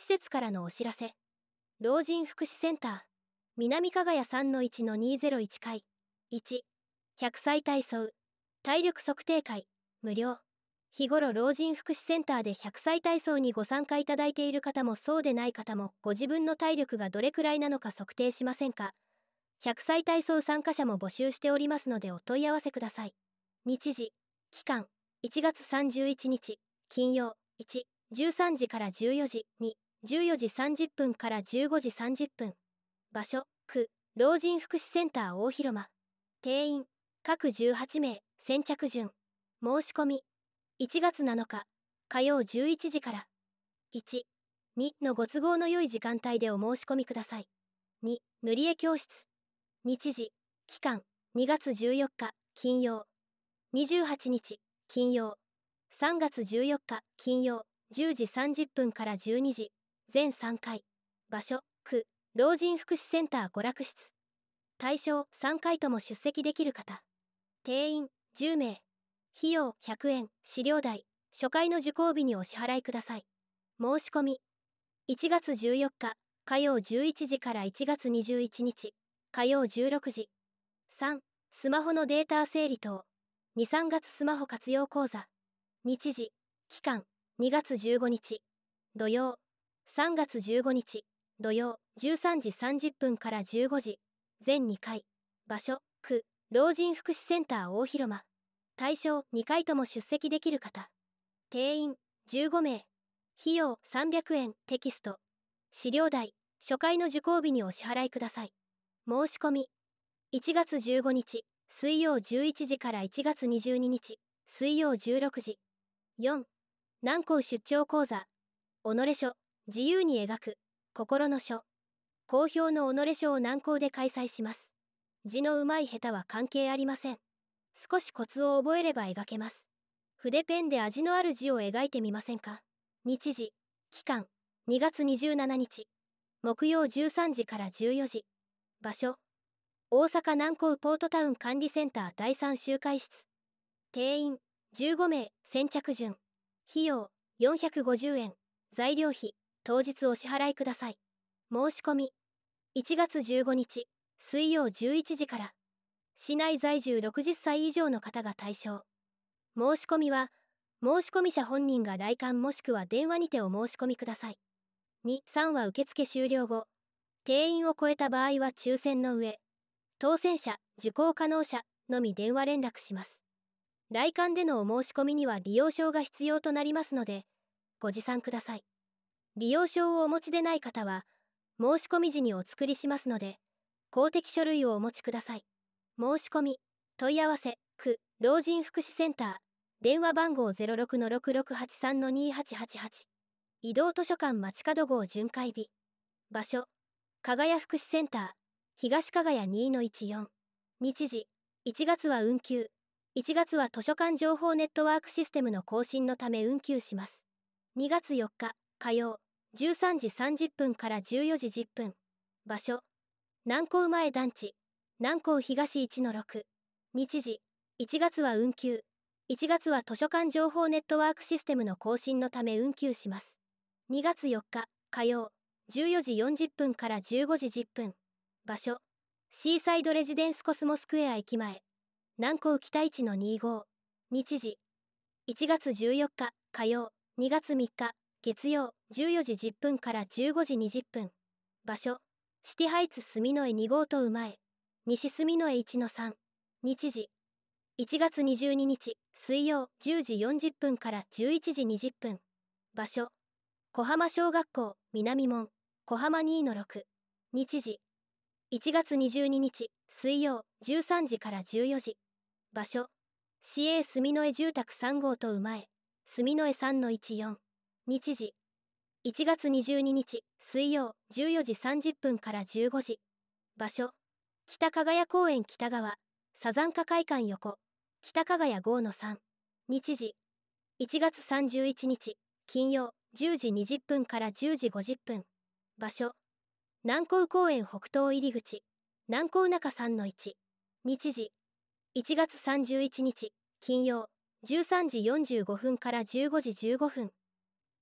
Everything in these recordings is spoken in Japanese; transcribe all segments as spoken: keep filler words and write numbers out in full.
施設からのお知らせ。老人福祉センター南加賀谷 さんのいちのにひゃくいち 階。いち、ひゃくさい体操体力測定会無料。日頃老人福祉センターでひゃくさい体操にご参加いただいている方もそうでない方もご自分の体力がどれくらいなのか測定しませんか？ひゃくさい体操参加者も募集しておりますのでお問い合わせください。日時、期間、いちがつさんじゅういちにち、金曜、いち、じゅうさんじからじゅうよじ、に、じゅうよじさんじゅっぷんからじゅうごじさんじゅっぷん。場所、区、老人福祉センター大広間。定員、各じゅうはちめい、先着順。申し込み、いちがつなのか、火曜じゅういちじから。いち、にのご都合の良い時間帯でお申し込みください。に、塗り絵教室。日時、期間、にがつじゅうよっか、金曜。にじゅうはちにち、金曜。さんがつじゅうよっか、金曜、じゅうじさんじゅっぷんからじゅうにじ、全さんかい。場所、区、老人福祉センター娯楽室。対象さんかいとも出席できる方。定員じゅうめい。費用ひゃくえん、資料代、初回の受講日にお支払いください。申し込み、いちがつじゅうよっか、火曜じゅういちじからいちがつにじゅういちにち、火曜じゅうろくじ。さん、スマホのデータ整理等。に、さんがつスマホ活用講座。日時、期間、にがつじゅうごにち、土曜。さんがつじゅうごにち、土曜、じゅうさんじさんじゅっぷんからじゅうごじ、全にかい。場所、区、老人福祉センター大広間。対象にかいとも出席できる方。定員じゅうごめい。費用さんびゃくえん、テキスト。資料代、初回の受講日にお支払いください。申し込み、いちがつじゅうごにち、水曜じゅういちじからいちがつにじゅうににち、水曜じゅうろくじ。よん、南光出張講座。己書、自由に描く、心の書。好評の己書を南光で開催します。字の上手い下手は関係ありません。少しコツを覚えれば描けます。筆ペンで味のある字を描いてみませんか？日時、期間、にがつにじゅうしちにち、木曜じゅうさんじからじゅうよじ。場所、大阪南光ポートタウン管理センターだいさん集会室。定員じゅうごめい、先着順。費用よんひゃくごじゅうえん、材料費、当日お支払いください。申し込み、いちがつじゅうごにち、水曜じゅういちじから。市内在住ろくじゅっさい以上の方が対象。申し込みは、申込者本人が来館もしくは電話にてお申し込みください。に、さんは受付終了後、定員を超えた場合は抽選の上、当選者、受講可能者のみ電話連絡します。来館でのお申し込みには利用証が必要となりますので、ご持参ください。利用証をお持ちでない方は、申し込み時にお作りしますので、公的書類をお持ちください。申し込み、問い合わせ、区、老人福祉センター、電話番号 ゼロろくのろくろくはちさんのにはちはちはち。移動図書館街角号巡回日。場所、加賀谷福祉センター、東加賀谷 にのいちよん。日時、いちがつは運休。いちがつは図書館情報ネットワークシステムの更新のため運休します。にがつよっか、火曜、じゅうさんじさんじゅっぷんからじゅうよじじゅっぷん。場所、南光前団地、南光東 いちのろく。日時、いちがつは運休。いちがつは図書館情報ネットワークシステムの更新のため運休します。にがつよっか、火曜、じゅうよじよんじゅっぷんからじゅうごじじゅっぷん。場所、シーサイドレジデンスコスモスクエア駅前、南光北いちのにごう。日時、いちがつじゅうよっか、火曜、にがつみっか、月曜、じゅうよじじゅっぷんからじゅうごじにじゅっぷん。場所、シティハイツ住之江にごうとう前、西住之江いちのさん。日時、いちがつにじゅうににち、水曜、じゅうじよんじゅっぷんからじゅういちじにじゅっぷん。場所、小浜小学校、南門、小浜 にのろく。日時、いちがつにじゅうににち、水曜、じゅうさんじからじゅうよじ。場所、市営住之江住宅さんごうとう前、住之江 さんのいちよん。日時、いちがつにじゅうににち、水曜、じゅうよじさんじゅっぷんからじゅうごじ。場所、北加賀谷公園北側、サザンカ会館横、北加賀谷 ごのさん。日時、いちがつさんじゅういちにち、金曜、じゅうじにじゅっぷんからじゅうじごじゅっぷん。場所、南光公園北東入口、南光中 さんのいち。日時、いちがつさんじゅういちにち、金曜、じゅうさんじよんじゅうごふんからじゅうごじじゅうごふん。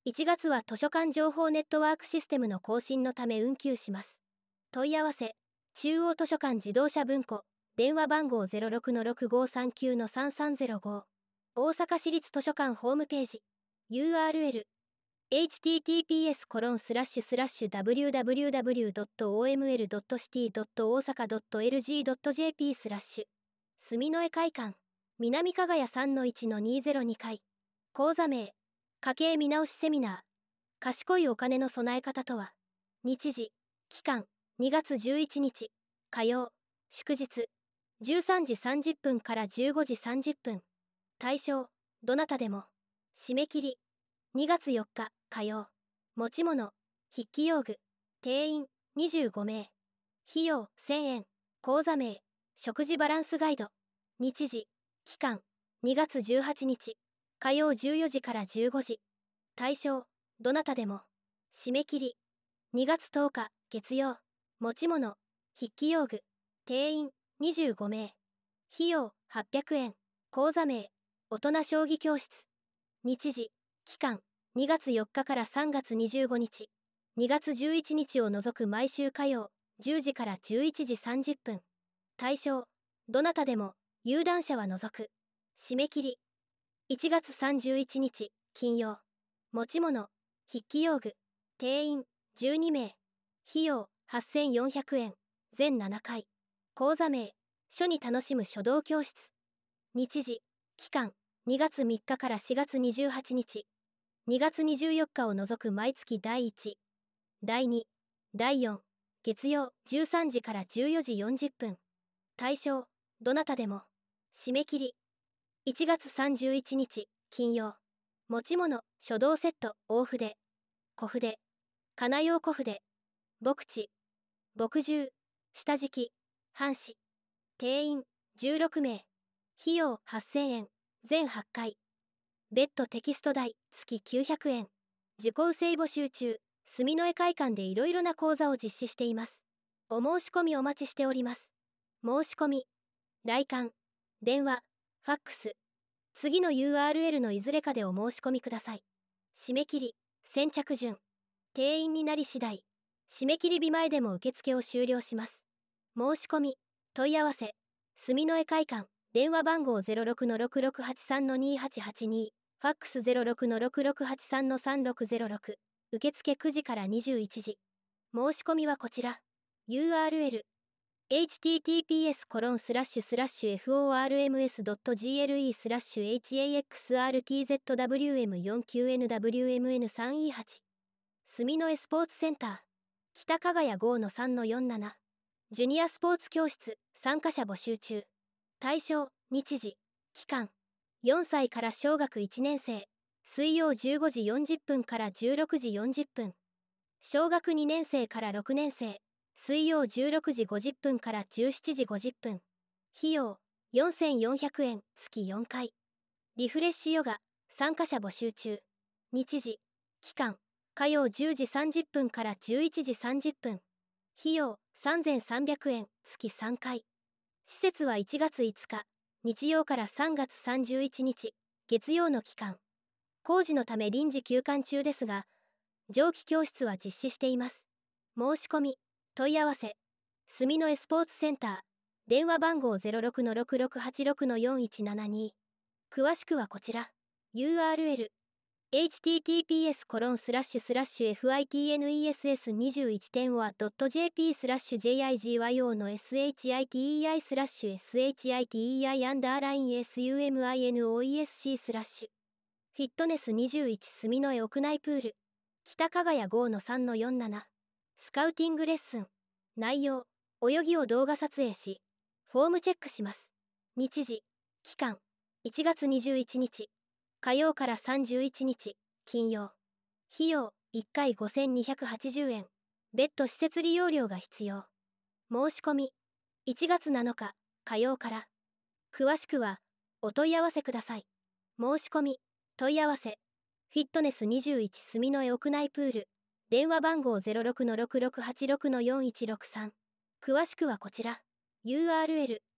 いちがつは図書館情報ネットワークシステムの更新のため運休します。問い合わせ、中央図書館自動車文庫、電話番号 ゼロろくのろくごさんきゅうのさんさんゼロご。大阪市立図書館ホームページ ユーアールエル エイチティーティーピーエスコロンスラッシュスラッシュダブリューダブリューダブリュードットオーエムエルドットシティドット大阪ドットエルジードットジェーピースラッシュ住之江会館南加賀谷 さんのいちのにーぜろに 階講座名家計見直しセミナー賢いお金の備え方とは日時期間にがつじゅういちにち火曜祝日じゅうさんじさんじゅっぷんからじゅうごじさんじゅっぷん対象どなたでも締め切りにがつよっか火曜持ち物筆記用具定員にじゅうごめい費用せんえん講座名食事バランスガイド日時期間にがつじゅうはちにち火曜じゅうよじからじゅうごじ対象どなたでも締め切りにがつとおか月曜持ち物筆記用具定員にじゅうごめい費用はっぴゃくえん講座名大人将棋教室日時期間にがつよっかからさんがつにじゅうごにちにがつじゅういちにちを除く毎週火曜じゅうじからじゅういちじさんじゅっぷん対象どなたでも有段者は除く締め切りいちがつさんじゅういちにち金曜持ち物筆記用具定員じゅうにめい費用はっせんよんひゃくえん全ななかい講座名書に楽しむ書道教室日時期間にがつみっかからしがつにじゅうはちにちにがつにじゅうよっかを除く毎月だいいちだいにだいよん月曜じゅうさんじからじゅうよじよんじゅっぷん対象どなたでも締め切りいちがつさんじゅういちにち金曜持ち物書道セット大筆小筆金用小筆墨地墨汁下敷き半紙定員じゅうろくめい費用はっせんえん全はっかい別途テキスト代月きゅうひゃくえん受講生募集中住之江会館でいろいろな講座を実施しています。お申し込みお待ちしております。申し込み来館電話ファックス次の ユーアールエル のいずれかでお申し込みください。締め切り先着順定員になり次第締め切り日前でも受付を終了します。申し込み問い合わせ住之江会館電話番号 ゼロろくのろくろくはちさんのにはちはちに ファックス ゼロろくのろくろくはちさんのさんろくゼロろく受付くじからにじゅういちじ申し込みはこちら ユーアールエル エイチティーティーピーエスコロンスラッシュスラッシュフォーアールエムエスドットジーエルイースラッシュエイチエーエックスアールティーゼットダブリューエムよんきゅうエヌダブリューエムエヌさんいーはち住之江スポーツセンター北加賀谷 ごのさんのよんななジュニアスポーツ教室参加者募集中対象日時期間よんさいから小学いちねんせい水曜じゅうごじよんじゅっぷんからじゅうろくじよんじゅっぷん小学にねんせいからろくねんせい水曜じゅうろくじごじゅっぷんからじゅうしちじごじゅっぷん費用よんせんよんひゃくえん月よんかいリフレッシュヨガ参加者募集中日時期間火曜じゅうじさんじゅっぷんからじゅういちじさんじゅっぷん費用さんぜんさんびゃくえん月さんかい施設はいちがついつか日曜からさんがつさんじゅういちにち月曜の期間工事のため臨時休館中ですが蒸気教室は実施しています。申し込み問い合わせ住之江スポーツセンター電話番号 ゼロろくのろくろくはちろくのよんいちななに詳しくはこちら ユーアールエル エイチティーティーピーエスコロンスラッシュスラッシュエフアイティーエヌイーエスエスにじゅういちてんオアドットジェーピースラッシュジェイアイジーワイオーの シテイスラッシュ シテイアンダーライン スユーエムアイエヌオーイーエスシー スラッシュフィットネスにじゅういち住之江屋内プール北加賀谷 ごのさんのよんななスカウティングレッスン内容泳ぎを動画撮影しフォームチェックします。日時期間いちがつにじゅういちにち火曜からさんじゅういちにち金曜費用いっかいごせんにひゃくはちじゅうえん別途施設利用料が必要申し込みいちがつなのか火曜から詳しくはお問い合わせください。申し込み問い合わせフィットネスにじゅういち住之江屋内プール電話番号 ゼロろくのろくろくはちろくのよんいちろくさん詳しくはこちら ユーアールエル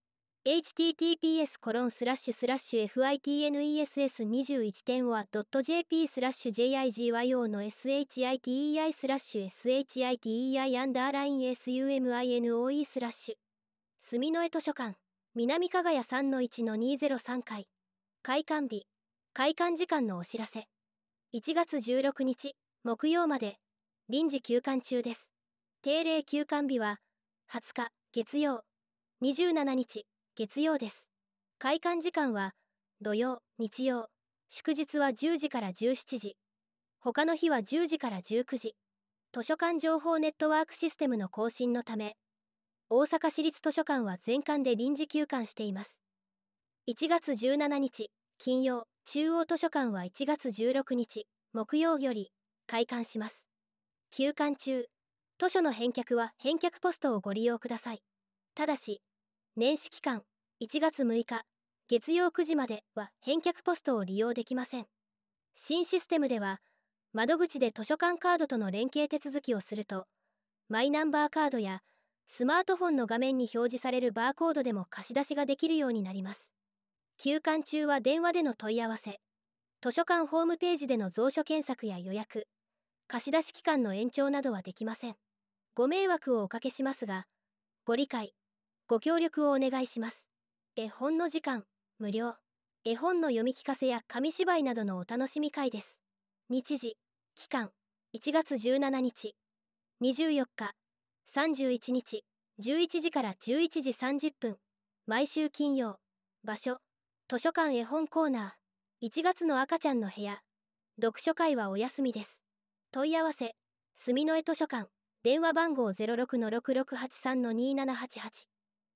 エイチティーティーピーエスコロンスラッシュスラッシュエフアイティーエヌイーエスエスにじゅういちてんオアドットジェーピースラッシュジェイアイジーワイオーの シテイスラッシュ シテイアンダーライン スミノスラッシュ住の江図書館南加賀谷 さんのいちのにーぜろさん 階開館日開館時間のお知らせ。いちがつじゅうろくにち木曜まで臨時休館中です。定例休館日ははつか月曜、にじゅうしちにち月曜です。開館時間は土曜、日曜、祝日はじゅうじからじゅうしちじ、他の日はじゅうじからじゅうくじ。図書館情報ネットワークシステムの更新のため、大阪市立図書館は全館で臨時休館しています。いちがつじゅうしちにち金曜、中央図書館はいちがつじゅうろくにち木曜より開館します。休館中、図書の返却は返却ポストをご利用ください。ただし、年始期間いちがつむいか月曜くじまでは返却ポストを利用できません。新システムでは、窓口で図書館カードとの連携手続きをすると、マイナンバーカードやスマートフォンの画面に表示されるバーコードでも貸し出しができるようになります。休館中は電話での問い合わせ、図書館ホームページでの蔵書検索や予約、貸し出し期間の延長などはできません。ご迷惑をおかけしますが、ご理解、ご協力をお願いします。絵本の時間、無料。絵本の読み聞かせや紙芝居などのお楽しみ会です。日時、期間、いちがつじゅうしちにち、にじゅうよっか、さんじゅういちにち、じゅういちじからじゅういちじさんじゅっぷん、毎週金曜。場所、図書館絵本コーナー。いちがつの赤ちゃんの部屋。読書会はお休みです。問い合わせ、住の江図書館。電話番号 ゼロろくのろくろくはちさんのにーななはちはち。